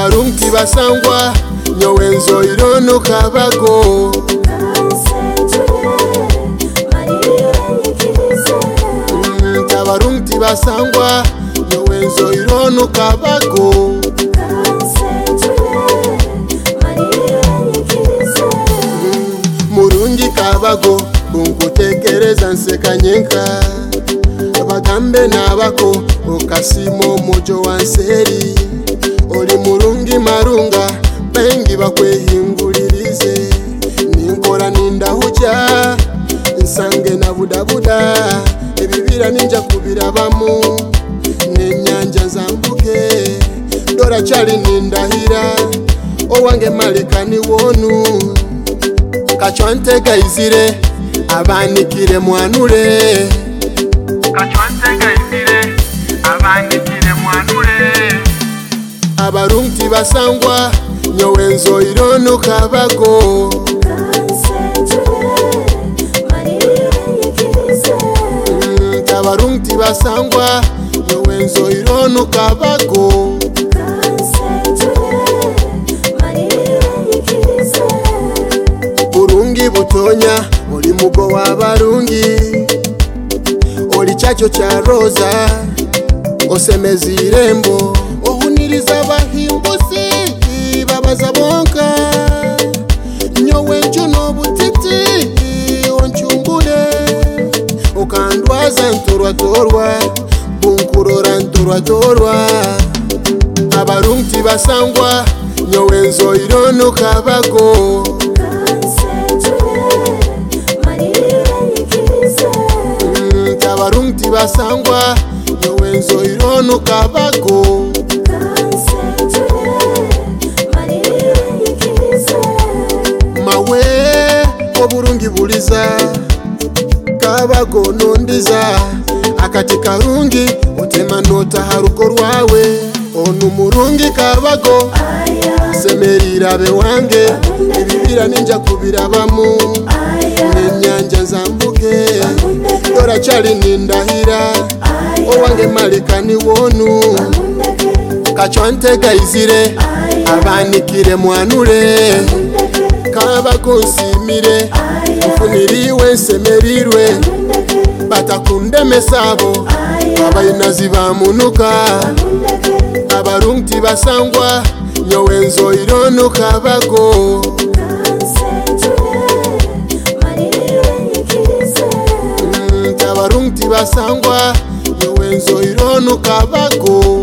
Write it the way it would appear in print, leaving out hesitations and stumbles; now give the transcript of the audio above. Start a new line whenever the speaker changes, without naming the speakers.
Tabarungi basangwa nyowenzo irono kabago. Tabarungi basangwa nyowenzo irono kabago. Murungi kabago kunkutekereza nsekanyenka. Bagambe nabako okasimo mojo wanseri. Oli murungi marunga bengi bakwehingulirize. Ninkora nindahuja nsange na budabuda. Ebibira ninja kubirabamu nenyanja zambuke. Dora chali nindahira owange malekani wonu. Kachwante gaizire abanikire mwanure.
Kachwante gaizire abanikire mwanure.
Abarungi basangwa nyowenzo irono kabago. Tabarungi basangwa nyowenzo irono kabago. Burungi butonya oli mugo wa barungi. Oli chacho cha roza osemezi irembo. Ohuniriza bahimbusi babaza bonka. Nyowe njuno butiti onchumbule. Okandwaza nturwatorwa bunkurora nturwatorwa. Abarungi basangwa nyowenzo irono kabago. Tabarungi basangwa nyowenzo irono kabago. Mawe oburungi buliza kabago nondiza. Akati karungi otema nota haruko rwawe. Onu murungi kabago semerira be wange. Ebibira ninja kubirabamu nenyanja zambuke. Dora chali nindahira owange malekani wonu. Kachwante gaizire abanikire mwanure. Kabago nsimire ufuniriwe nsemerirwe. Batakunde mesabo abayinazi bamunuka. Abarungi basangwa nyowenzo irono kabago. Tabarungi basangwa nyowenzo irono kabago.